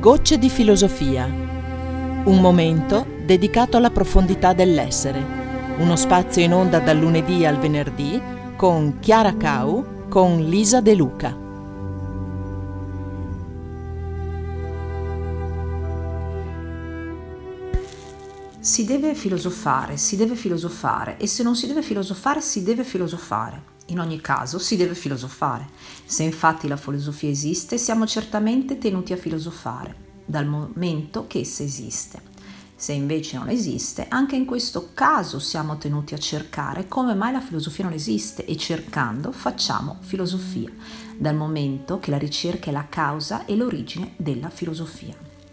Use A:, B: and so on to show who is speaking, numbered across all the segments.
A: Gocce di filosofia. Un momento dedicato alla profondità dell'essere. Uno spazio in onda dal lunedì al venerdì con Chiara Cau, con Lisa De Luca.
B: Si deve filosofare e se non si deve filosofare. In ogni caso si deve filosofare. Se infatti la filosofia esiste, siamo certamente tenuti a filosofare, dal momento che essa esiste. Se invece non esiste, anche in questo caso siamo tenuti a cercare come mai la filosofia non esiste e cercando facciamo filosofia, dal momento che la ricerca è la causa e l'origine della filosofia.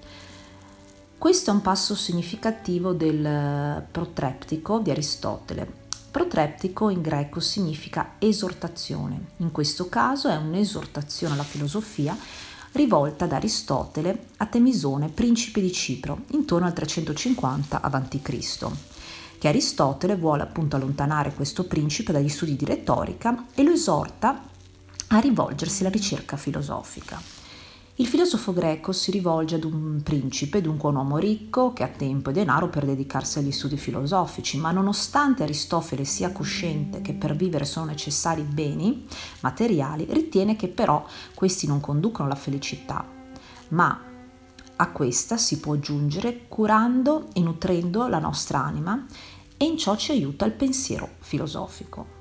B: Questo è un passo significativo del protreptico di Aristotele. Protreptico in greco significa esortazione. In questo caso è un'esortazione alla filosofia rivolta da Aristotele a Temisone, principe di Cipro, intorno al 350 a.C., che Aristotele vuole appunto allontanare questo principe dagli studi di retorica e lo esorta a rivolgersi alla ricerca filosofica. Il filosofo greco si rivolge ad un principe, dunque un uomo ricco che ha tempo e denaro per dedicarsi agli studi filosofici, ma nonostante Aristotele sia cosciente che per vivere sono necessari beni materiali, ritiene che però questi non conducono alla felicità, ma a questa si può giungere curando e nutrendo la nostra anima, e in ciò ci aiuta il pensiero filosofico.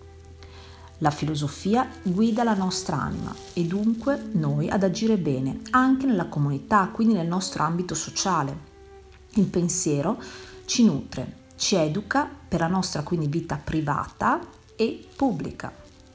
B: La filosofia guida la nostra anima e dunque noi ad agire bene anche nella comunità, quindi nel nostro ambito sociale. Il pensiero ci nutre, ci educa per la nostra quindi vita privata e pubblica.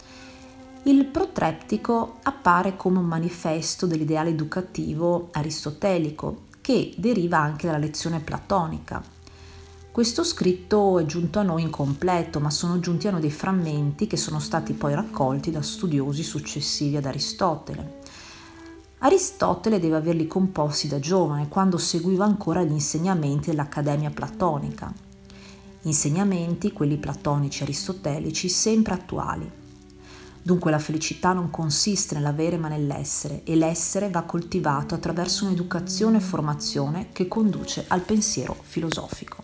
B: Il protreptico appare come un manifesto dell'ideale educativo aristotelico che deriva anche dalla lezione platonica. Questo scritto è giunto a noi incompleto, ma sono giunti a noi dei frammenti che sono stati poi raccolti da studiosi successivi ad Aristotele. Aristotele deve averli composti da giovane, quando seguiva ancora gli insegnamenti dell'Accademia Platonica. Insegnamenti, quelli platonici aristotelici, sempre attuali. Dunque la felicità non consiste nell'avere ma nell'essere, e l'essere va coltivato attraverso un'educazione e formazione che conduce al pensiero filosofico.